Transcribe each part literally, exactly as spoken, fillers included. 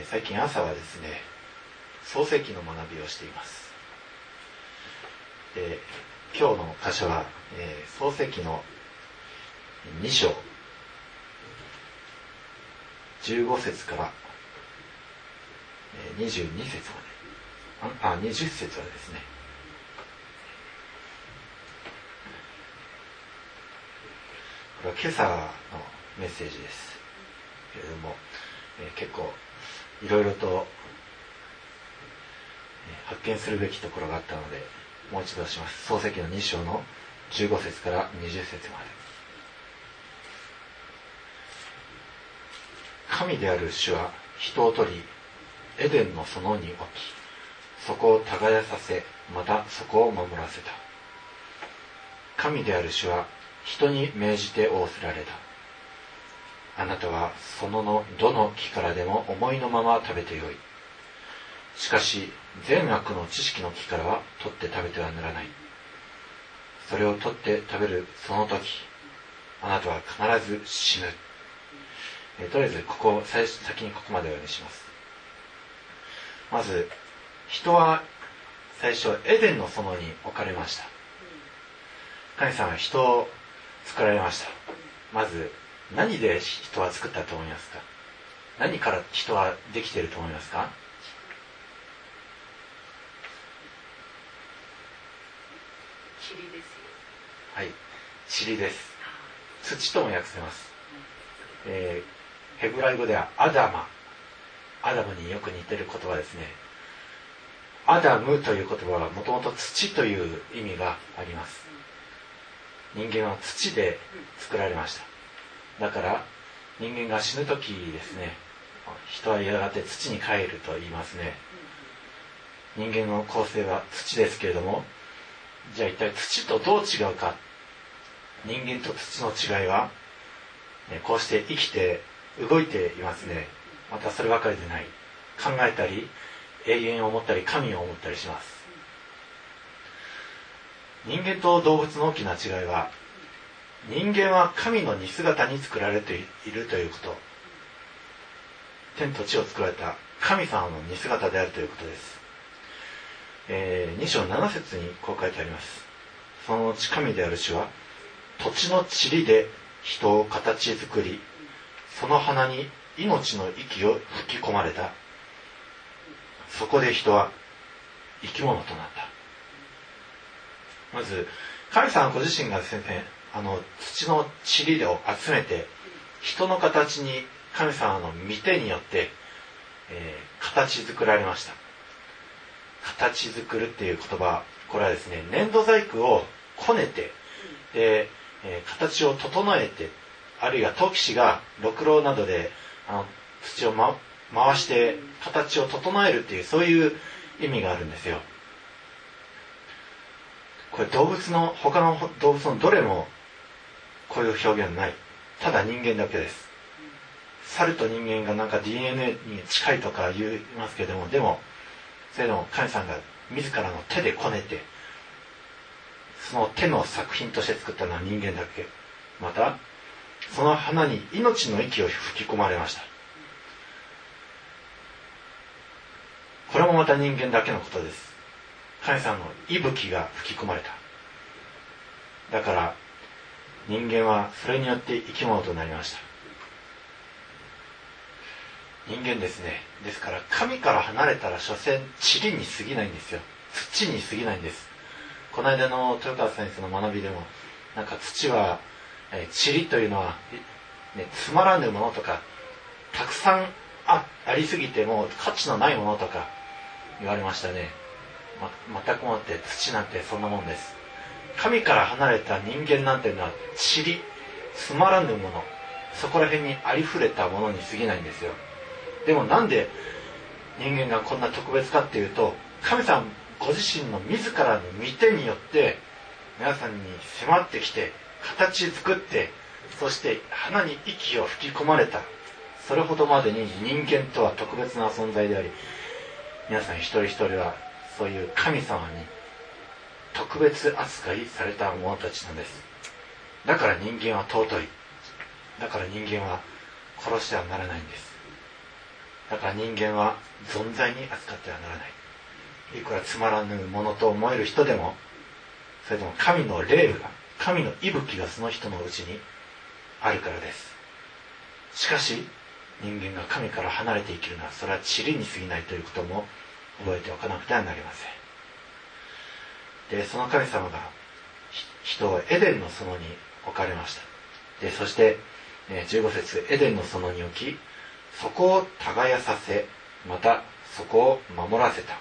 ー、最近朝はですね、創世記の学びをしています。で、今日の箇所は、えー、創世記のに章じゅうご節からにじゅうに節まで、あ、あにじゅっ節までですね。これは今朝のメッセージですけれども、えー、結構いろいろと、えー、発見するべきところがあったので、もう一度します。創世記のに章のじゅうご節からにじゅっ節まで。神である主は人を取り、エデンの園に置き、そこを耕させ、またそこを守らせた。神である主は人に命じて仰せられた。あなたは園のどの木からでも思いのまま食べてよい。しかし善悪の知識の木からは取って食べてはならない。それを取って食べるその時、あなたは必ず死ぬ。えとりあえずここ最初先にここまでお読みします。まず人は最初エデンの園に置かれました。神様は人を作られました。まず何で人は作ったと思いますか？何から人はできていると思いますか？ 塵ですよ。 はい、塵です。土とも訳せます。えー、ヘブライ語ではアダマ、アダムによく似ている言葉ですね。アダムという言葉はもともと土という意味があります。人間は土で作られました。だから人間が死ぬ時ですね、人はやがて土に帰ると言いますね。人間の構成は土ですけれども、じゃあ一体土とどう違うか。人間と土の違いは、こうして生きて動いていますね。またそればかりでない。考えたり、永遠を思ったり、神を思ったりします。人間と動物の大きな違いは、人間は神の似姿に作られているということ。天と地を作られた神様の似姿であるということです。えー、に章なな節にこう書いてあります。その後神である主は土地の塵で人を形作り、その鼻に命の息を吹き込まれた。そこで人は生き物となった。まず神様ご自身がですね、あの土の塵を集めて人の形に神様の御手によって、えー、形作られました。形作るっていう言葉、これはですね、粘土細工をこねて、で、えー、形を整えて、あるいは陶器師がろくろなどであの土を、ま、回して形を整えるっていう、そういう意味があるんですよ。これ動物の他の動物のどれもこういう表現ない。ただ人間だけです。猿と人間がなんか ディーエヌエー に近いとか言いますけれども、でもそれでも神様が自らの手でこねて、その手の作品として作ったのは人間だけ。またその花に命の息を吹き込まれました。これもまた人間だけのことです。神様の息吹が吹き込まれた。だから人間はそれによって生き物となりました。人間ですね。ですから神から離れたら所詮塵に過ぎないんですよ。土に過ぎないんです。この間の豊川先生の学びでも、なんか土は、えー、塵というのは、ね、つまらぬものとか、たくさん あ, ありすぎてもう価値のないものとか言われましたね。ま、全くもって土なんてそんなもんです。神から離れた人間なんていうのは塵、つまらぬもの、そこら辺にありふれたものに過ぎないんですよ。でもなんで人間がこんな特別かっていうと、神様ご自身の自らの御手によって皆さんに迫ってきて、形作って、そして鼻に息を吹き込まれた。それほどまでに人間とは特別な存在であり、皆さん一人一人はそういう神様に特別扱いされた者たちなんです。だから人間は尊い。だから人間は殺してはならないんです。だかから人間は存在に扱ってはならない。いくらつまらぬものと思える人でも、それとも神の霊が、神の息吹がその人のうちにあるからです。しかし人間が神から離れて生きるのは、それは塵に過ぎないということも覚えておかなくてはなりません。で、その神様が人をエデンの園に置かれました。で、そしてじゅうご節、エデンの園に置き、そこを耕させ、またそこを守らせた。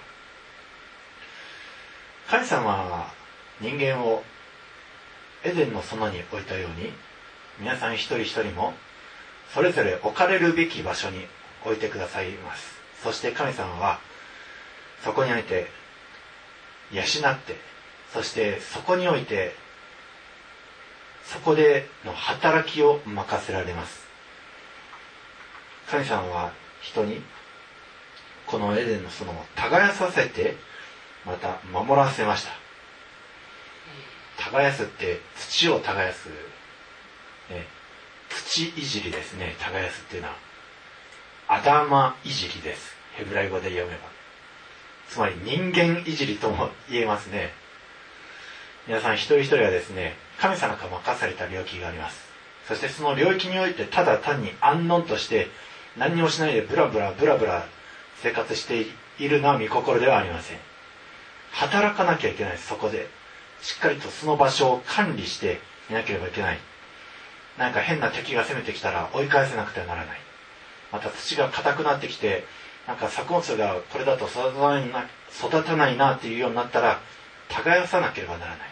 神様は人間をエデンの園に置いたように、皆さん一人一人もそれぞれ置かれるべき場所に置いてくださいます。そして神様はそこにおいて養って、そしてそこにおいてそこでの働きを任せられます。神様は人にこのエデンの園を耕させて、また守らせました。耕すって土を耕す、ね、土いじりですね。耕すっていうのはアダマいじりです。ヘブライ語で読めば、つまり人間いじりとも言えますね。皆さん一人一人はですね、神様から任された領域があります。そしてその領域においてただ単に安穏として何にもしないでブラブラブラブラ生活しているのは御心ではありません。働かなきゃいけないです。そこでしっかりとその場所を管理していなければいけない。なんか変な敵が攻めてきたら追い返せなくてはならない。また土が硬くなってきて、なんか作物がこれだと育たないな、育たないなっていうようになったら耕さなければならない。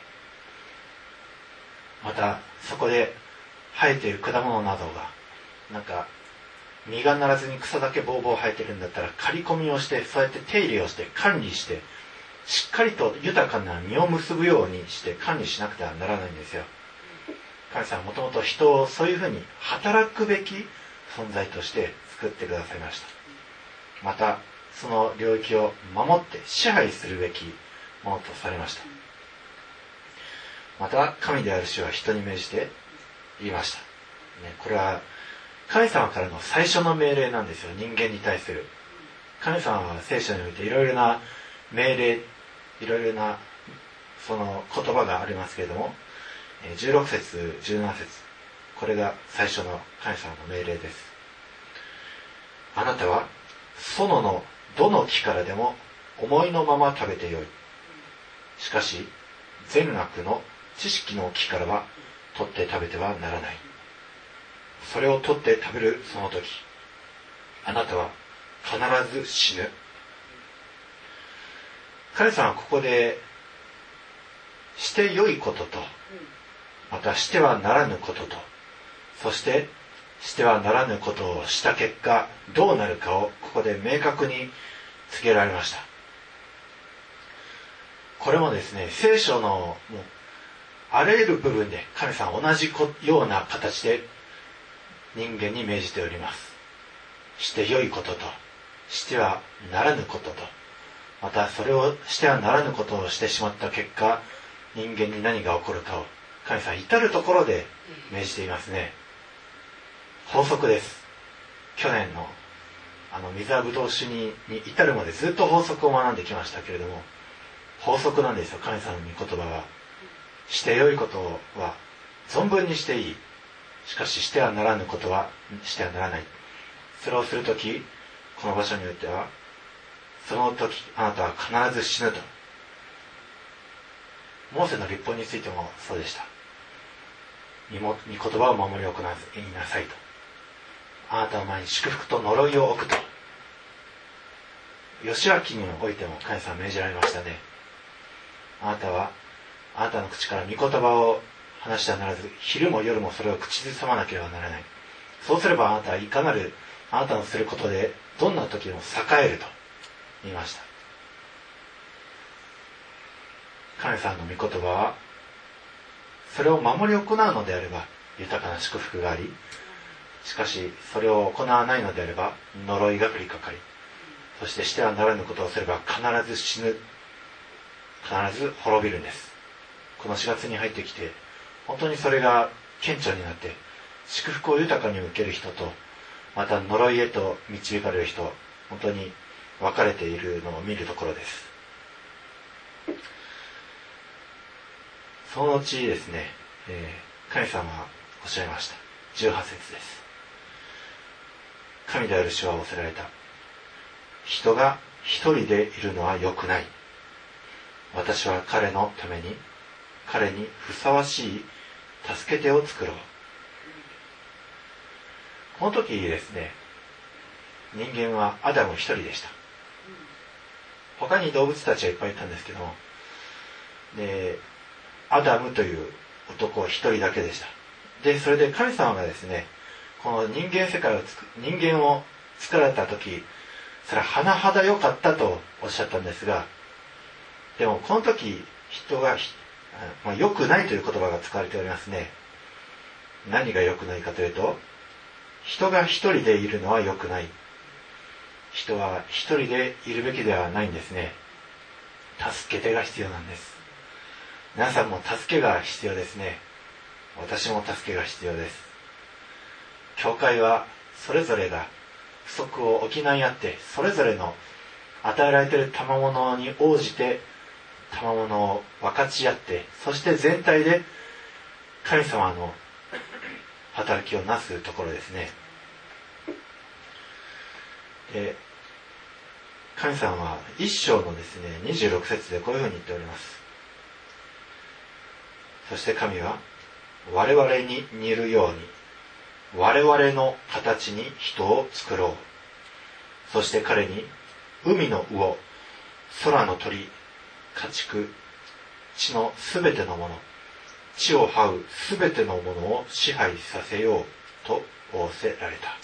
またそこで生えている果物などがなんか実がならずに草だけボーボー生えてるんだったら、刈り込みをして、そうやって手入れをして管理して、しっかりと豊かな実を結ぶようにして管理しなくてはならないんですよ。神様はもともと人をそういうふうに働くべき存在として作ってくださいました。またその領域を守って支配するべきものとされました。また神である主は人に命じて言いました、ね、これは神様からの最初の命令なんですよ。人間に対する神様は聖書においていろいろな命令、いろいろなその言葉がありますけれども、じゅうろく節じゅうなな節、これが最初の神様の命令です。あなたは園のどの木からでも思いのまま食べてよい。しかし善悪の知識の木からは取って食べてはならない。それを取って食べるその時、あなたは必ず死ぬ。神様はここでして良いことと、またしてはならぬことと、そしてしてはならぬことをした結果どうなるかをここで明確に告げられました。これもですね、聖書のもうあらゆる部分で神様は同じような形で人間に命じております。して良いことと、してはならぬことと、またそれをしてはならぬことをしてしまった結果、人間に何が起こるかを神様は至るところで命じていますね。法則です。去年のあの水はぶどう酒にに至るまでずっと法則を学んできましたけれども、法則なんですよ。神様の御言葉はして良いことは存分にしていい。しかししてはならぬことはしてはならない。それをするとき、この場所においてはその時あなたは必ず死ぬと。モーセの律法についてもそうでした。御言葉を守り行わず言いなさいと。あなたの前に祝福と呪いを置くと。義明においても神様は命じられましたね。あなたはあなたの口から御言葉を話してはならず、昼も夜もそれを口ずさまなければならない。そうすればあなたはいかなるあなたのすることでどんな時でも栄えると言いました。神様の御言葉はそれを守り行うのであれば豊かな祝福があり、しかしそれを行わないのであれば呪いが降りかかり、そしてしてはならぬことをすれば必ず死ぬ、必ず滅びるんです。このしがつに入ってきて本当にそれが顕著になって、祝福を豊かに受ける人と、また呪いへと導かれる人、 本当に分かれているのを見るところです。その後ですね、えー、神様はおっしゃいました。じゅうはち節です。神である主は仰せられた。人が一人でいるのは良くない。私は彼のために、彼にふさわしい助け手を作ろう。この時ですね、人間はアダム一人でした。他に動物たちはいっぱいいたんですけども、で、アダムという男一人だけでした。で、それで神様がですね、この人間世界をつく、人間を作られた時、それは甚だ良かったとおっしゃったんですが、でもこの時人が、まあ、良くないという言葉が使われておりますね。何が良くないかというと、人が一人でいるのは良くない。人は一人でいるべきではないんですね。助け手が必要なんです。皆さんも助けが必要ですね。私も助けが必要です。教会はそれぞれが不足を補い合って、それぞれの与えられている賜物に応じて賜物を分かち合って、そして全体で神様の働きをなすところですね。で、神様は一章のですねにじゅうろく節でこういうふうに言っております。そして神は我々に似るように我々の形に人を作ろう。そして彼に海の魚、空の鳥、家畜、地のすべてのもの、地を這うすべてのものを支配させようと仰せられた。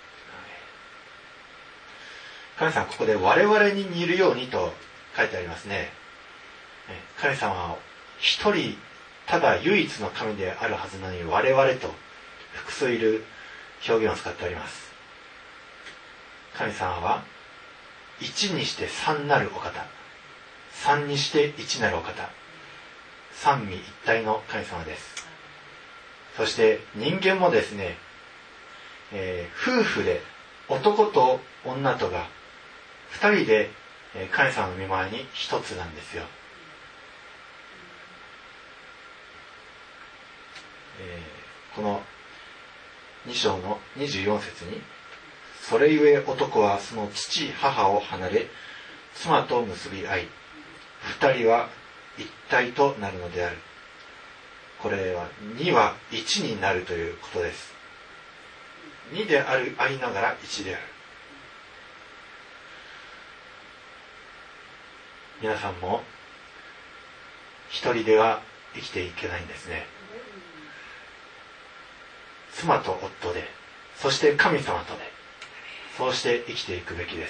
神様はここで我々に似るようにと書いてありますね。神様は一人ただ唯一の神であるはずなのに我々と複数いる表現を使っております。神様は一にして三なるお方、三にして一なるお方、三位一体の神様です。そして人間もですね、えー、夫婦で男と女とが二人で神様の御前に一つなんですよ。えー、このに章のにじゅうよん節に、それゆえ男はその父母を離れ妻と結び合い、二人は一体となるのである。これはには一になるということです。にであるありながら一である。皆さんも一人では生きていけないんですね。妻と夫で、そして神様とで、そうして生きていくべきです。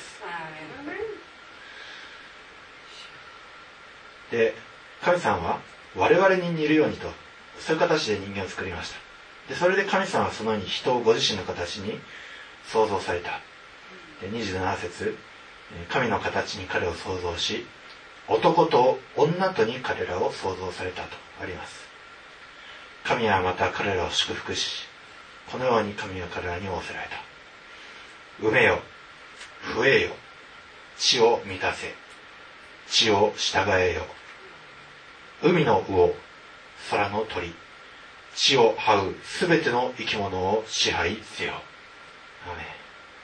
で、神様は我々に似るようにと、そういう形で人間を作りました。で、それで神様はそのように人をご自身の形に創造された。で、にじゅうなな節、神の形に彼を創造し、男と女とに彼らを創造されたとあります。神はまた彼らを祝福し、このように神は彼らに仰せられた。埋めよ、増えよ、地を満たせ、地を従えよ。海の魚、空の鳥、地を這うすべての生き物を支配せよ。アメン。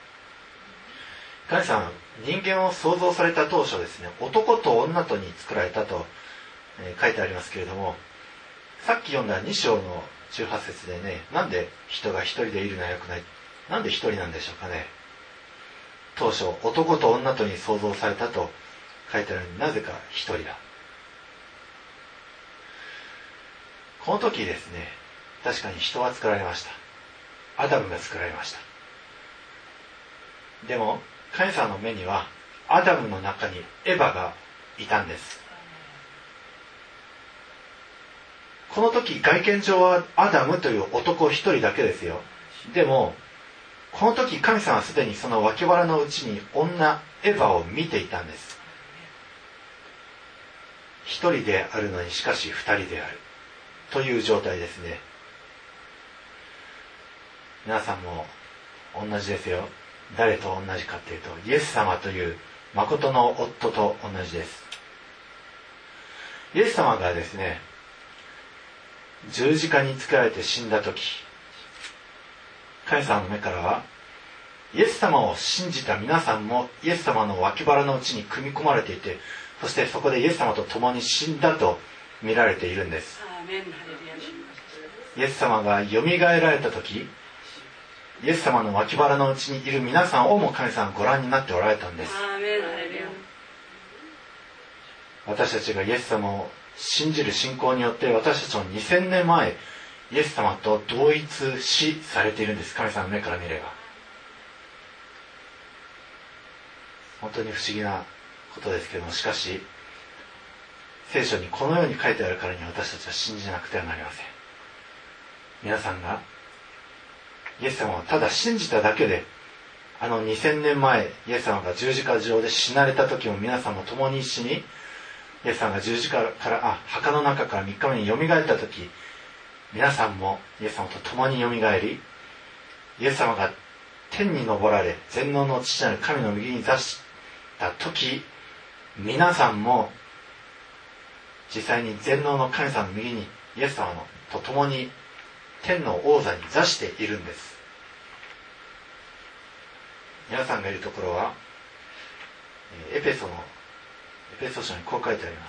神様、人間を創造された当初ですね、男と女とに作られたと、えー、書いてありますけれども、さっき読んだに章のじゅうはち節でね、なんで人が一人でいるのは良くない、なんで一人なんでしょうかね。当初男と女とに創造されたと書いてあるのに、なぜか一人だ。この時ですね、確かに人は作られました。アダムが作られました。でも神様の目にはアダムの中にエヴァがいたんです。この時外見上はアダムという男一人だけですよ。でもこの時神様はすでにその脇腹のうちに女エヴァを見ていたんです。一人であるのにしかし二人であるという状態ですね。皆さんも同じですよ。 誰と同じかというと、イエス様という誠の夫と同じです。イエス様がですね、十字架につけられて死んだとき、神様の目からは、イエス様を信じた皆さんもイエス様の脇腹の内に組み込まれていて、そしてそこでイエス様と共に死んだと見られているんです。イエス様がよみがえられたとき、イエス様の脇腹の内にいる皆さんをも神様がご覧になっておられたんです。私たちがイエス様を信じる信仰によって、私たちもにせんねんまえイエス様と同一視されているんです。神様の目から見れば。本当に不思議なことですけども、しかし聖書にこのように書いてあるからに私たちは信じなくてはなりません。皆さんがイエス様をただ信じただけで、あのにせんねんまえイエス様が十字架上で死なれた時も皆さんも共に一緒に、イエス様が十字架からあ墓の中からみっかめによみがえった時、皆さんもイエス様と共によみがえり、イエス様が天に昇られ全能の父なる神の右に座した時、皆さんも実際に全能の神様の右にイエス様のと共に天の王座に座しているんです。皆さんがいるところはエペソのエペソ書にこう書いてあります。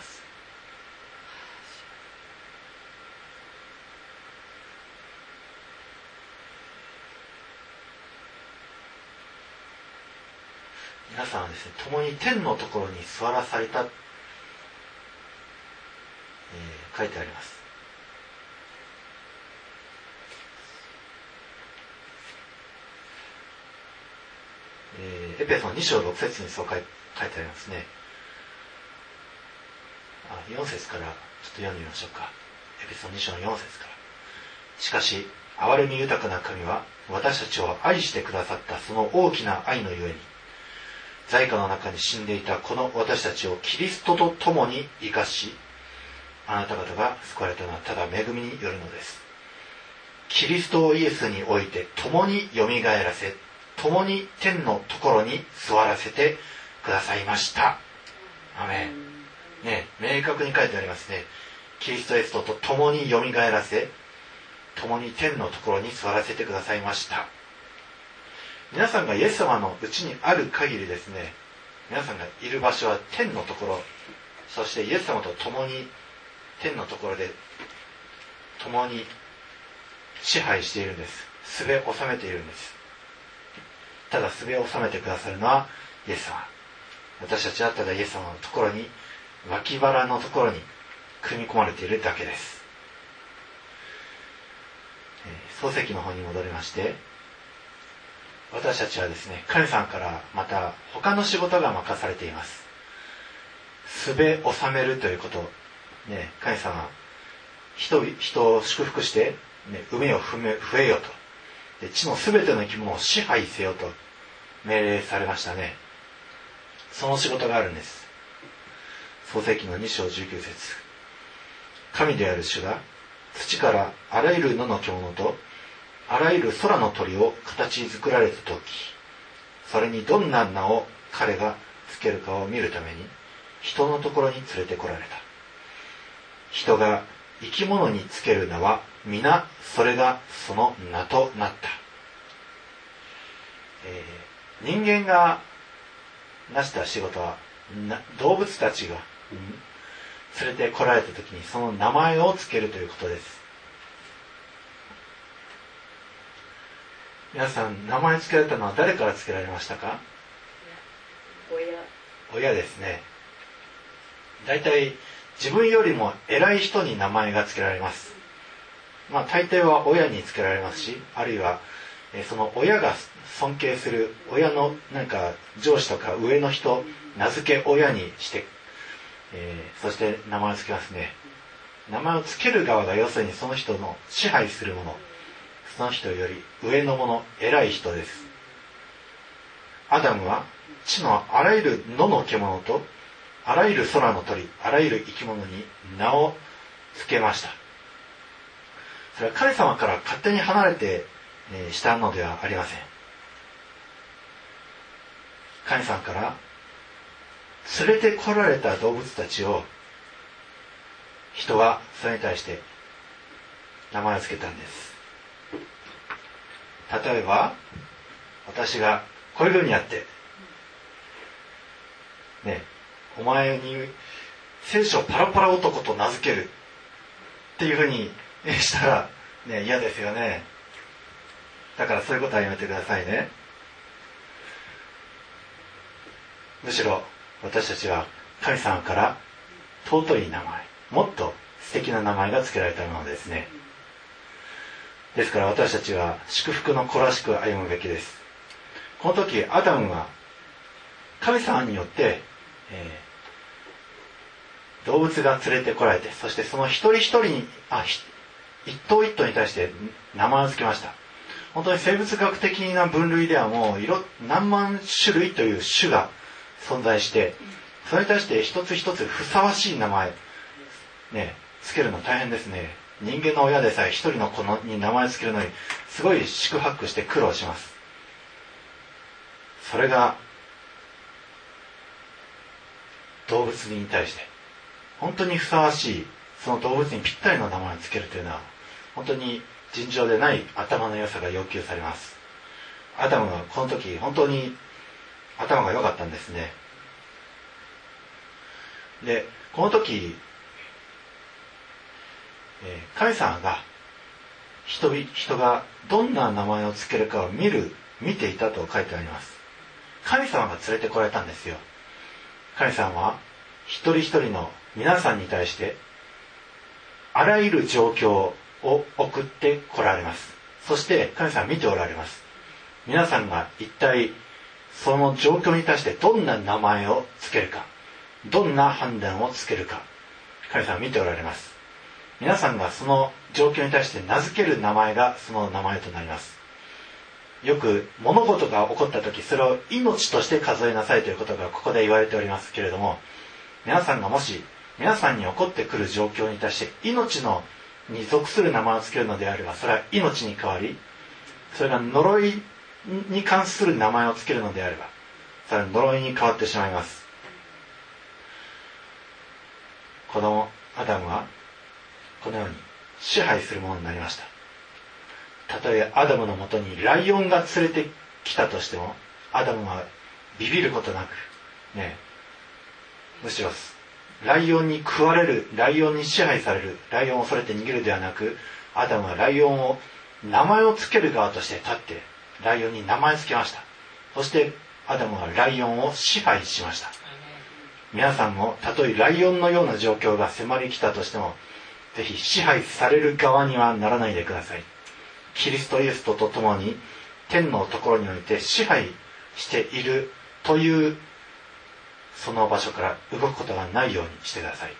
皆さんはですね、共に天のところに座らされた、えー、書いてあります。えー、エペソのに章ろく節にそう書いてありますね。あ、よん節からちょっと読んでみましょうか。エペソに章のよん節から。しかし憐れみ豊かな神は私たちを愛してくださったその大きな愛のゆえに、罪禍の中に死んでいたこの私たちをキリストと共に生かし、あなた方が救われたのはただ恵みによるのです。キリストをイエスにおいて共によみがえらせ、共に天のところに座らせてくださいました。アメン。ね、明確に書いてありますね。キリストイエスと共によみがえらせ、共に天のところに座らせてくださいました。皆さんがイエス様のうちにある限りですね、皆さんがいる場所は天のところ、そしてイエス様と共に天のところで共に支配しているんです。すべを治めているんです。ただすべを治めてくださるのはイエス様。私たちはただイエス様のところに、脇腹のところに組み込まれているだけです。創世記の方に戻りまして、私たちはですね、神様からまた他の仕事が任されています。すべを治めるということ、ね、神様は 人, 人を祝福して、ね、海を踏め増えよと、で地のすべての生き物を支配せよと命令されましたね。その仕事があるんです。創世記のに章じゅうきゅう節、神である主が土からあらゆる野の獣とあらゆる空の鳥を形作られたとき、それにどんな名を彼がつけるかを見るために人のところに連れてこられた。人が生き物につける名は皆それがその名となった。えー、人間が成した仕事は動物たちが連れてこられたときにその名前をつけるということです。皆さん、名前つけられたのは誰からつけられましたか？親。親ですね。だいたい自分よりも偉い人に名前がつけられます。まあ大抵は親につけられますし、あるいはその親が尊敬する親のなんか上司とか上の人、名付け親にして、えー、そして名前をつけますね。名前をつける側が要するにその人の支配するもの、その人より上のもの、偉い人です。アダムは地のあらゆる野の獣とあらゆる空の鳥、あらゆる生き物に名をつけました。それは神様から勝手に離れてしたのではありません。 神様から連れてこられた動物たちを人はそれに対して名前を付けたんです。例えば私がこういうふうにやってね、お前に聖書パラパラ男と名付けるっていうふうにしたらね、嫌ですよね。だからそういうことはやめてくださいね。むしろ私たちは神様から尊い名前、もっと素敵な名前が付けられたものですね。ですから私たちは祝福の子らしく歩むべきです。この時アダムは神様によって、えー、動物が連れてこられて、そしてその一人一人にあ一頭一頭に対して名前を付けました。本当に生物学的な分類ではもう色何万種類という種が存在して、それに対して一つ一つふさわしい名前ね、付けるの大変ですね。人間の親でさえ一人の子に名前を付けるのにすごい四苦八苦して苦労します。それが動物に対して本当にふさわしい、その動物にぴったりの名前を付けるというのは本当に尋常でない頭の良さが要求されます。アダムはこの時本当に頭が良かったんですね。で、この時、えー、神様が 人, 人がどんな名前を付けるかを見る見ていたと書いてあります。神様が連れてこられたんですよ。神様は一人一人の皆さんに対してあらゆる状況を送ってこられます。そして神様は見ておられます。皆さんが一体その状況に対してどんな名前を付けるか、どんな判断をつけるか、神様は見ておられます。皆さんがその状況に対して名付ける名前がその名前となります。よく物事が起こった時、それを命として数えなさいということがここで言われておりますけれども、皆さんがもし皆さんに起こってくる状況に対して命のに属する名前を付けるのであれば、それは命に変わり、それが呪いに関する名前を付けるのであれば、それは呪いに変わってしまいます。このアダムはこのように支配するものになりました。たとえアダムのもとにライオンが連れてきたとしても、アダムはビビることなくね、むしろライオンに食われる、ライオンに支配される、ライオンを恐れて逃げるではなく、アダムはライオンを名前を付ける側として立ってライオンに名前を付けました。そしてアダムはライオンを支配しました。皆さんもたとえライオンのような状況が迫り来たとしても、ぜひ支配される側にはならないでください。キリストイエスとと共に天のところにおいて支配しているというその場所から動くことがないようにしてください。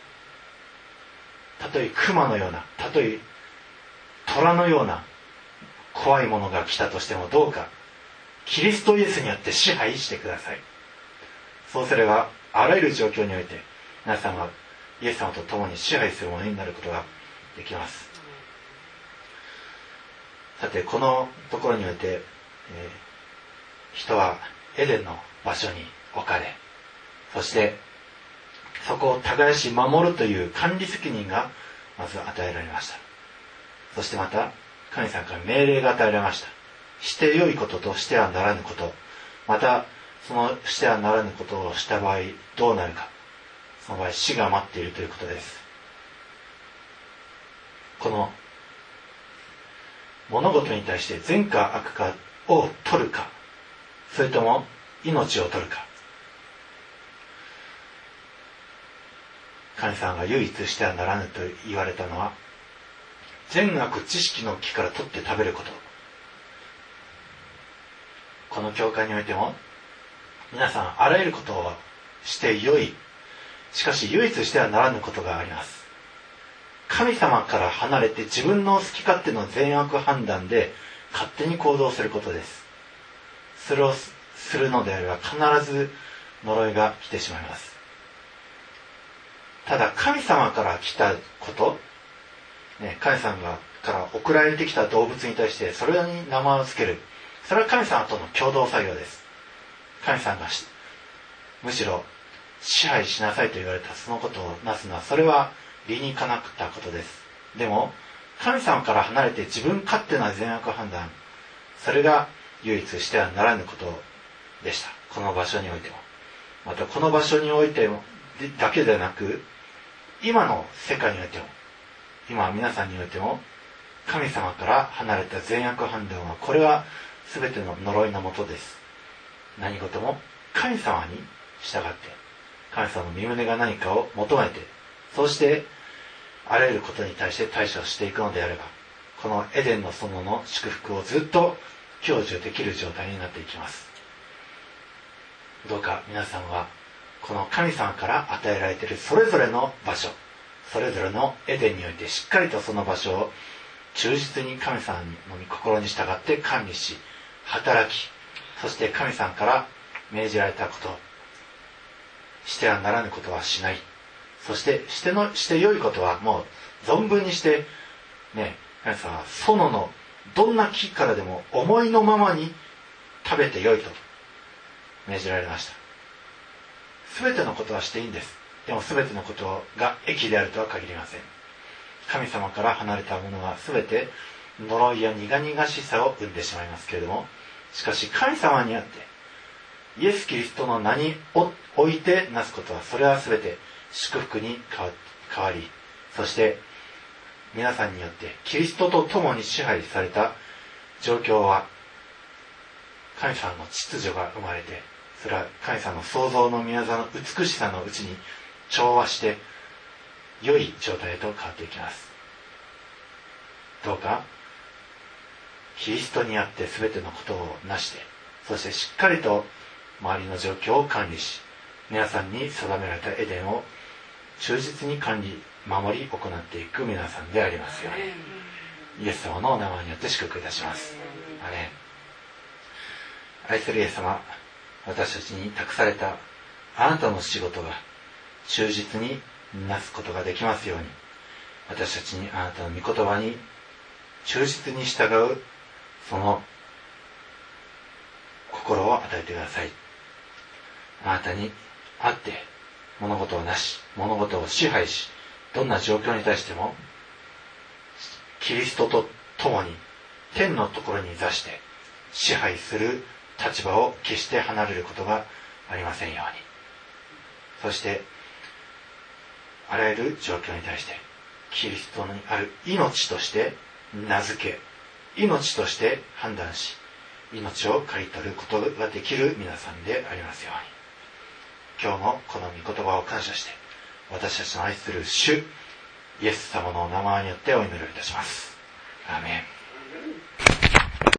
たとえ熊のような、たとえ虎のような怖いものが来たとしても、どうかキリストイエスによって支配してください。そうすればあらゆる状況において皆さんはイエス様と共に支配するものになることができます。さて、このところにおいて、えー、人はエデンの場所に置かれ、そしてそこを耕し守るという管理責任がまず与えられました。そしてまた神様から命令が与えられました。して良いこととしてはならぬこと、またそのしてはならぬことをした場合どうなるか、その場合死が待っているということです。この物事に対して善か悪かを取るか、それとも命を取るか、神様が唯一してはならぬと言われたのは、善悪知識の木から取って食べること。この教会においても皆さんあらゆることをして良い、しかし唯一してはならぬことがあります。神様から離れて自分の好き勝手の善悪判断で勝手に行動することです。それをするのであれば必ず呪いが来てしまいます。ただ神様から来たこと、ね、神様から送られてきた動物に対してそれに名前を付ける、それは神様との共同作業です。 神様がしむしろ支配しなさいと言われたそのことをなすのは、それは理にかなったことです。でも神様から離れて自分勝手な善悪判断、それが唯一してはならぬことでした。この場所においても、またこの場所においてもだけでなく、今の世界においても、今皆さんにおいても、神様から離れた善悪判断は、これは全ての呪いのもとです。何事も神様に従って、神様の御胸が何かを求めて、そうしてあらゆることに対して対処していくのであれば、このエデンの園の祝福をずっと享受できる状態になっていきます。どうか皆さんはこの神様から与えられているそれぞれの場所、それぞれのエデンにおいてしっかりとその場所を忠実に神様の御心に従って管理し、働き、そして神様から命じられたこと、してはならぬことはしない、そしてしてのして良いことはもう存分にしてね、神様は園のどんな木からでも思いのままに食べて良いと命じられました。すべてのことはしていいんです。でもすべてのことが益であるとは限りません。神様から離れたものはすべて呪いや苦々しさを生んでしまいますけれども、しかし神様にあってイエス・キリストの名においてなすことは、それはすべて祝福に変わり、そして皆さんによってキリストと共に支配された状況は、神様の秩序が生まれて、それは神様の創造の御業の美しさのうちに調和して良い状態へと変わっていきます。どうかキリストにあって全てのことをなして、そしてしっかりと周りの状況を管理し、皆さんに定められたエデンを忠実に管理守り行っていく皆さんでありますように、イエス様のお名前によって祝福いたします。アメン。愛するイエス様、私たちに託されたあなたの仕事が忠実になすことができますように、私たちにあなたの御言葉に忠実に従うその心を与えてください。あなたにあって物事をなし、物事を支配し、どんな状況に対してもキリストと共に天のところに座して支配する立場を決して離れることがありませんように、そしてあらゆる状況に対してキリストにある命として名付け、命として判断し、命を刈り取ることができる皆さんでありますように、今日もこの御言葉を感謝して、私たちの愛する主イエス様のお名前によってお祈りをいたします。アーメン。